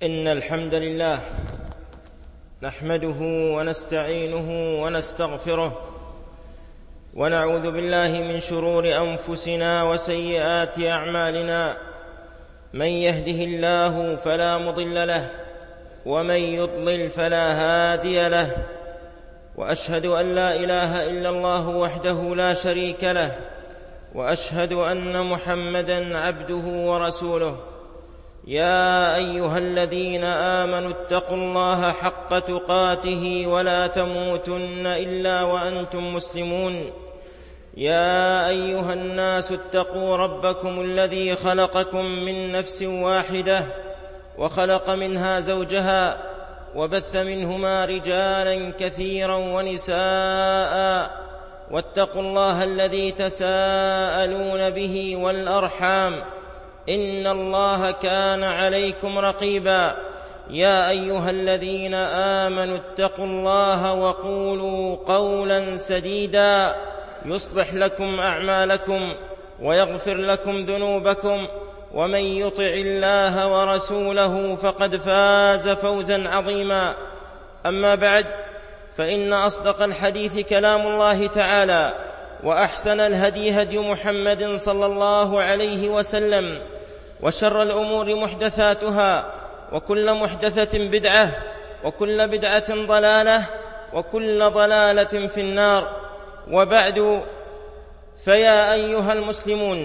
إن الحمد لله نحمده ونستعينه ونستغفره ونعوذ بالله من شرور أنفسنا وسيئات أعمالنا. من يهده الله فلا مضل له ومن يضلل فلا هادي له، وأشهد أن لا إله إلا الله وحده لا شريك له، وأشهد أن محمدًا عبده ورسوله. يا أيها الذين آمنوا اتقوا الله حق تقاته ولا تموتن إلا وأنتم مسلمون. يا أيها الناس اتقوا ربكم الذي خلقكم من نفس واحدة وخلق منها زوجها وبث منهما رجالا كثيرا ونساء، واتقوا الله الذي تساءلون به والأرحام إن الله كان عليكم رقيبا. يا أيها الذين آمنوا اتقوا الله وقولوا قولا سديدا يصلح لكم أعمالكم ويغفر لكم ذنوبكم، ومن يطع الله ورسوله فقد فاز فوزا عظيما. أما بعد، فإن أصدق الحديث كلام الله تعالى، وأحسن الهدي هدي محمد صلى الله عليه وسلم، وشر الأمور محدثاتها، وكل محدثة بدعة، وكل بدعة ضلالة، وكل ضلالة في النار. وبعد، فيا أيها المسلمون،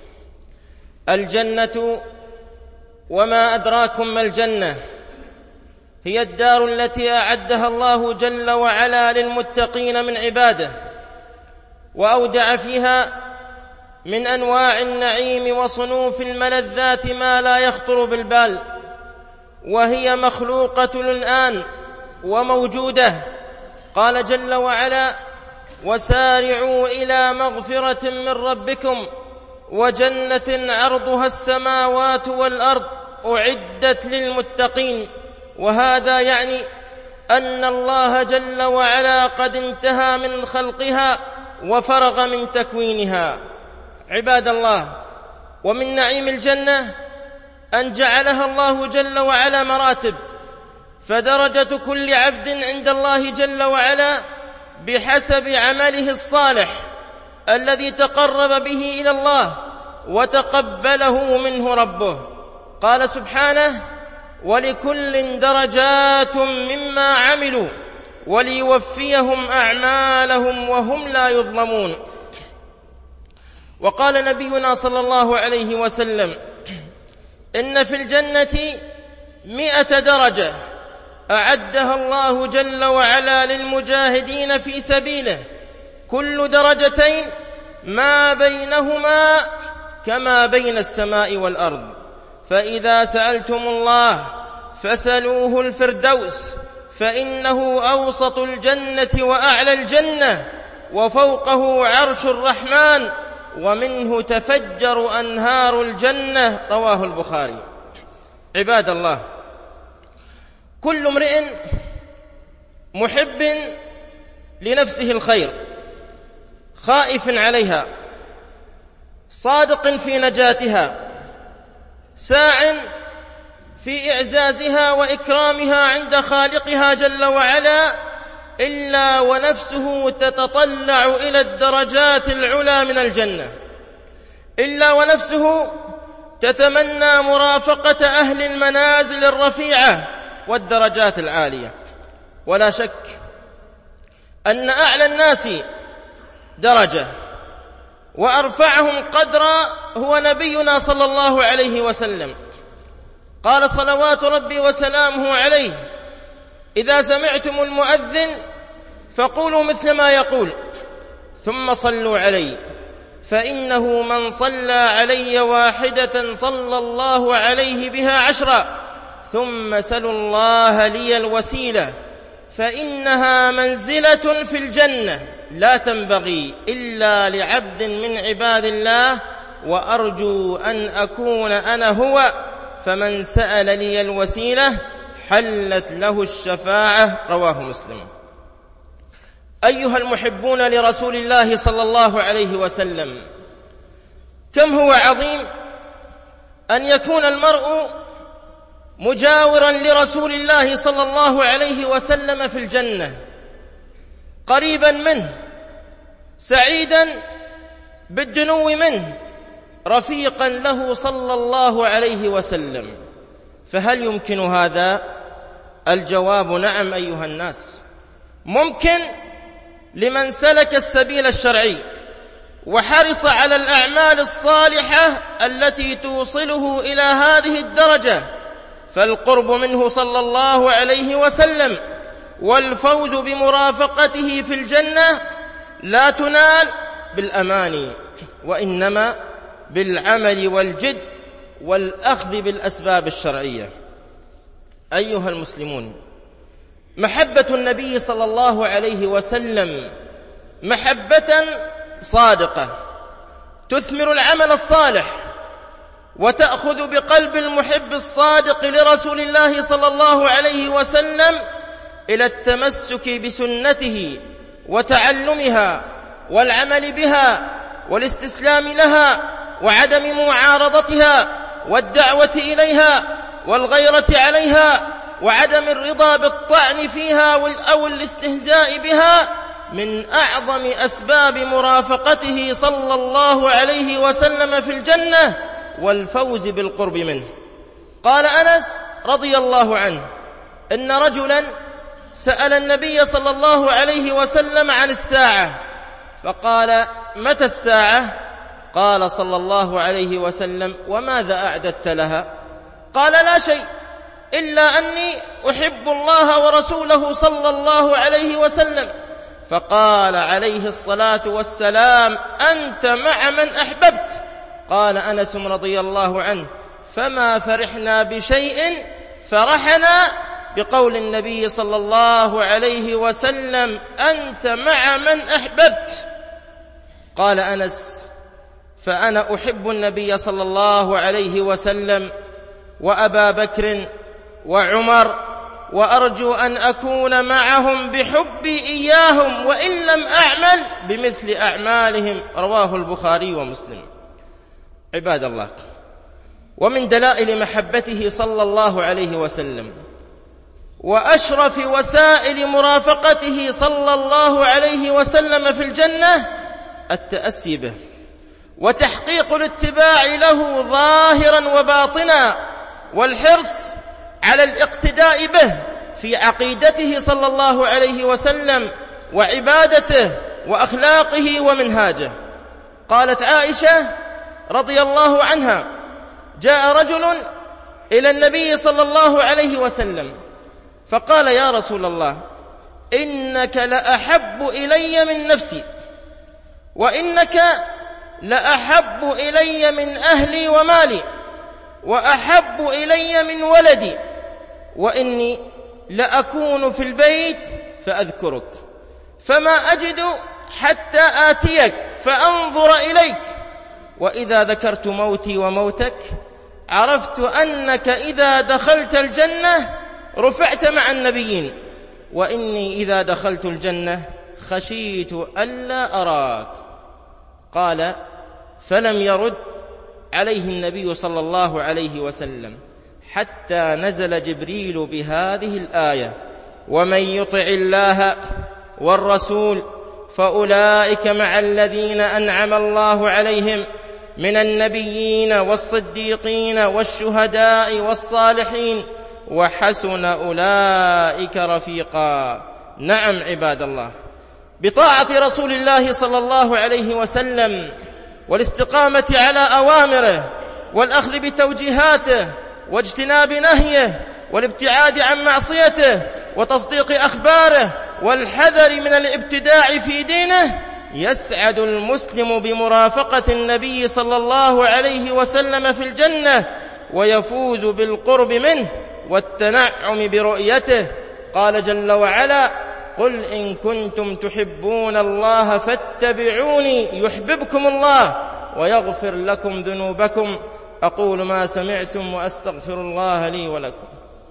الجنة وما أدراكم ما الجنة، هي الدار التي أعدها الله جل وعلا للمتقين من عباده، وأودع فيها من أنواع النعيم وصنوف الملذات ما لا يخطر بالبال، وهي مخلوقة الآن وموجودة. قال جل وعلا: وسارعوا إلى مغفرة من ربكم وجنة عرضها السماوات والأرض أعدت للمتقين. وهذا يعني أن الله جل وعلا قد انتهى من خلقها وفرغ من تكوينها. عباد الله، ومن نعيم الجنة أن جعلها الله جل وعلا مراتب، فدرجة كل عبد عند الله جل وعلا بحسب عمله الصالح الذي تقرب به إلى الله وتقبله منه ربه. قال سبحانه: ولكل درجات مما عملوا وليوفيهم أعمالهم وهم لا يظلمون. وقال نبينا صلى الله عليه وسلم: إن في الجنة 100 درجة أعدها الله جل وعلا للمجاهدين في سبيله، كل درجتين ما بينهما كما بين السماء والأرض. فإذا سألتم الله فسلوه الفردوس، فإنه أوسط الجنة وأعلى الجنة، وفوقه عرش الرحمن، ومنه تفجر أنهار الجنة. رواه البخاري. عباد الله، كل امرئ محب لنفسه الخير، خائف عليها، صادق في نجاتها، ساع في إعزازها وإكرامها عند خالقها جل وعلا، إلا ونفسه تتطلع إلى الدرجات العلى من الجنة، إلا ونفسه تتمنى مرافقة أهل المنازل الرفيعة والدرجات العالية. ولا شك أن أعلى الناس درجة وأرفعهم قدرا هو نبينا صلى الله عليه وسلم. قال صلوات ربي وسلامه عليه: إذا سمعتم المؤذن فقولوا مثل ما يقول، ثم صلوا علي، فإنه من صلى علي واحدة صلى الله عليه بها 10، ثم سلوا الله لي الوسيلة، فإنها منزلة في الجنة لا تنبغي إلا لعبد من عباد الله، وأرجو أن أكون أنا هو، فمن سأل لي الوسيلة حلت له الشفاعة. رواه مسلم. أيها المحبون لرسول الله صلى الله عليه وسلم، كم هو عظيم أن يكون المرء مجاورا لرسول الله صلى الله عليه وسلم في الجنة، قريبا منه، سعيدا بالدنو منه، رفيقا له صلى الله عليه وسلم. فهل يمكن هذا؟ الجواب نعم أيها الناس، ممكن لمن سلك السبيل الشرعي وحرص على الأعمال الصالحة التي توصله إلى هذه الدرجة، فالقرب منه صلى الله عليه وسلم والفوز بمرافقته في الجنة لا تنال بالأماني، وإنما بالعمل والجد والأخذ بالأسباب الشرعية. أيها المسلمون، محبة النبي صلى الله عليه وسلم محبة صادقة تثمر العمل الصالح، وتأخذ بقلب المحب الصادق لرسول الله صلى الله عليه وسلم إلى التمسك بسنته وتعلمها والعمل بها والاستسلام لها وعدم معارضتها والدعوة إليها والغيرة عليها وعدم الرضا بالطعن فيها أو الاستهزاء بها، من أعظم أسباب مرافقته صلى الله عليه وسلم في الجنة والفوز بالقرب منه. قال أنس رضي الله عنه إن رجلا سأل النبي صلى الله عليه وسلم عن الساعة، فقال: متى الساعة؟ قال صلى الله عليه وسلم: وماذا أعددت لها؟ قال: لا شيء، إلا أني أحب الله ورسوله صلى الله عليه وسلم. فقال عليه الصلاة والسلام: أنت مع من أحببت. قال أنس رضي الله عنه: فما فرحنا بشيء فرحنا بقول النبي صلى الله عليه وسلم: أنت مع من أحببت. قال أنس: فأنا أحب النبي صلى الله عليه وسلم وأبا بكر وعمر، وأرجو أن أكون معهم بحبي إياهم وإن لم أعمل بمثل أعمالهم. رواه البخاري ومسلم. عباد الله، ومن دلائل محبته صلى الله عليه وسلم وأشرف وسائل مرافقته صلى الله عليه وسلم في الجنة التأسي به وتحقيق الاتباع له ظاهرا وباطنا، والحرص على الاقتداء به في عقيدته صلى الله عليه وسلم وعبادته وأخلاقه ومنهاجه. قالت عائشة رضي الله عنها: جاء رجل إلى النبي صلى الله عليه وسلم فقال: يا رسول الله، إنك لأحب إلي من نفسي، وإنك لأحب إلي من أهلي ومالي، وأحب إلي من ولدي، وإني لأكون في البيت فأذكرك، فما أجد حتى آتيك فأنظر إليك، وإذا ذكرت موتي وموتك عرفت أنك إذا دخلت الجنة رفعت مع النبيين، وإني إذا دخلت الجنة خشيت ألا أراك. قال: فلم يرد عليه النبي صلى الله عليه وسلم حتى نزل جبريل بهذه الآية: ومن يطع الله والرسول فأولئك مع الذين أنعم الله عليهم من النبيين والصديقين والشهداء والصالحين وحسن أولئك رفيقا. نعم عباد الله، بطاعة رسول الله صلى الله عليه وسلم والاستقامة على أوامره والأخذ بتوجيهاته واجتناب نهيه والابتعاد عن معصيته وتصديق أخباره والحذر من الابتداع في دينه، يسعد المسلم بمرافقة النبي صلى الله عليه وسلم في الجنة ويفوز بالقرب منه والتنعم برؤيته. قال جل وعلا: قل إن كنتم تحبون الله فاتبعوني يحببكم الله ويغفر لكم ذنوبكم. أقول ما سمعتم وأستغفر الله لي ولكم.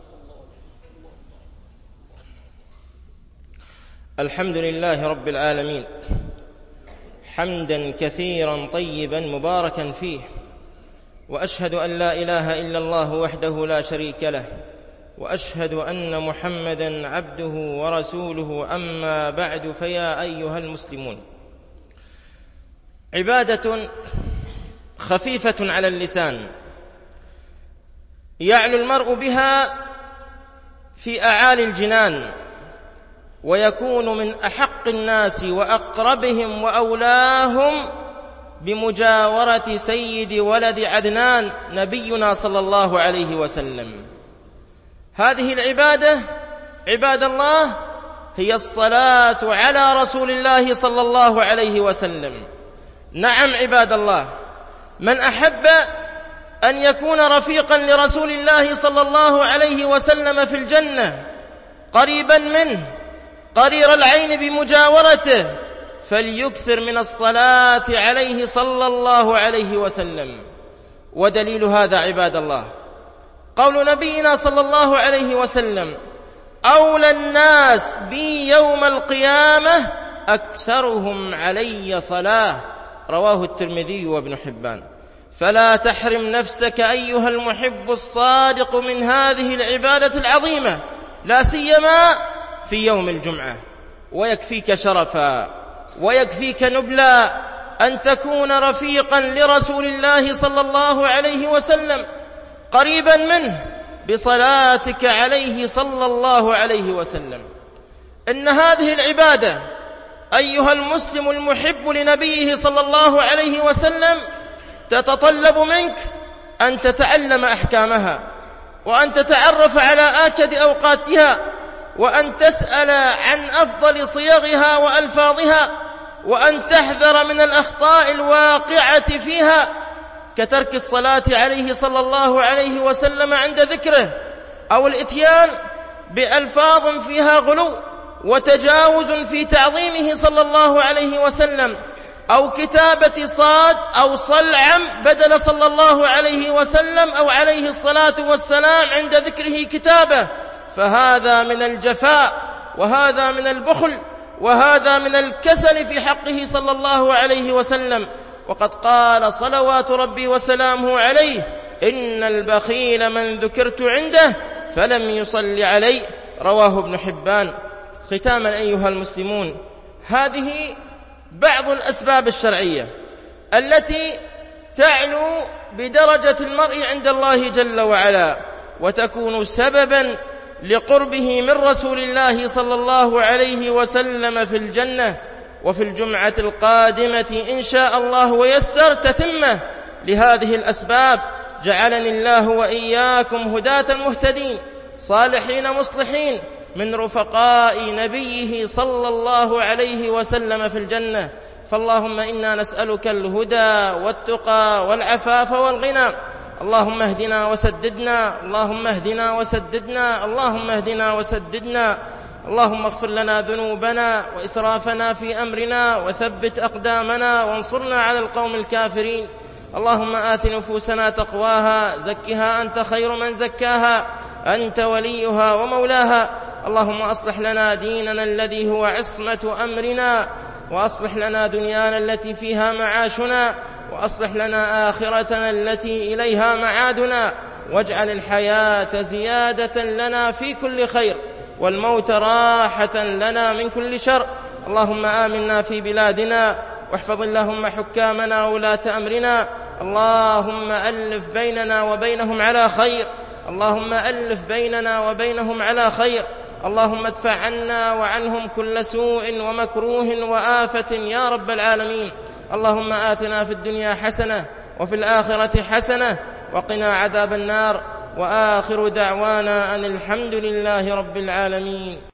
الحمد لله رب العالمين، حمدا كثيرا طيبا مباركا فيه، وأشهد أن لا إله إلا الله وحده لا شريك له، وأشهد أن محمدًا عبده ورسوله. أما بعد، فيا أيها المسلمون، عبادة خفيفة على اللسان يعلو المرء بها في أعالي الجنان، ويكون من أحق الناس وأقربهم وأولاهم بمجاورة سيد ولد عدنان نبينا صلى الله عليه وسلم. هذه العبادة عباد الله هي الصلاة على رسول الله صلى الله عليه وسلم. نعم عباد الله، من أحب أن يكون رفيقا لرسول الله صلى الله عليه وسلم في الجنة، قريبا منه، قرير العين بمجاورته، فليكثر من الصلاة عليه صلى الله عليه وسلم. ودليل هذا عباد الله قول نبينا صلى الله عليه وسلم: أولى الناس بي يوم القيامة أكثرهم علي صلاة، رواه الترمذي وابن حبان. فلا تحرم نفسك أيها المحب الصادق من هذه العبادة العظيمة، لا سيما في يوم الجمعة. ويكفيك شرفا ويكفيك نبلا أن تكون رفيقا لرسول الله صلى الله عليه وسلم، قريبا منه بصلاتك عليه صلى الله عليه وسلم. إن هذه العبادة أيها المسلم المحب لنبيه صلى الله عليه وسلم تتطلب منك أن تتعلم أحكامها، وأن تتعرف على آكد أوقاتها، وأن تسأل عن أفضل صيغها وألفاظها، وأن تحذر من الأخطاء الواقعة فيها، كترك الصلاة عليه صلى الله عليه وسلم عند ذكره، أو الإتيان بألفاظ فيها غلو وتجاوز في تعظيمه صلى الله عليه وسلم، أو كتابة صاد أو صلعم بدل صلى الله عليه وسلم أو عليه الصلاة والسلام عند ذكره كتابة. فهذا من الجفاء، وهذا من البخل، وهذا من الكسل في حقه صلى الله عليه وسلم. وقد قال صلوات ربي وسلامه عليه: إن البخيل من ذكرت عنده فلم يصل علي، رواه ابن حبان. ختاما أيها المسلمون، هذه بعض الأسباب الشرعية التي تعلو بدرجة المرء عند الله جل وعلا، وتكون سببا لقربه من رسول الله صلى الله عليه وسلم في الجنة. وفي الجمعة القادمة إن شاء الله ويسر تتمة لهذه الأسباب. جعلني الله وإياكم هداة مهتدين صالحين مصلحين من رفقاء نبيه صلى الله عليه وسلم في الجنة. فاللهم إنا نسألك الهدى والتقى والعفاف والغنى. اللهم اهدنا وسددنا، اللهم اهدنا وسددنا، اللهم اهدنا وسددنا. اللهم اغفر لنا ذنوبنا وإسرافنا في أمرنا، وثبت أقدامنا، وانصرنا على القوم الكافرين. اللهم آت نفوسنا تقواها، زكها أنت خير من زكاها، أنت وليها ومولاها. اللهم أصلح لنا ديننا الذي هو عصمة أمرنا، وأصلح لنا دنيانا التي فيها معاشنا، وأصلح لنا آخرتنا التي إليها معادنا. واجعل الحياة زيادة لنا في كل خير، والموت راحة لنا من كل شر. اللهم آمنا في بلادنا، واحفظ اللهم حكامنا وولاة أمرنا. اللهم ألف بيننا وبينهم على خير، اللهم ألف بيننا وبينهم على خير. اللهم ادفع عنا وعنهم كل سوء ومكروه وآفة يا رب العالمين. اللهم آتنا في الدنيا حسنة وفي الآخرة حسنة وقنا عذاب النار. وآخر دعوانا أن الحمد لله رب العالمين.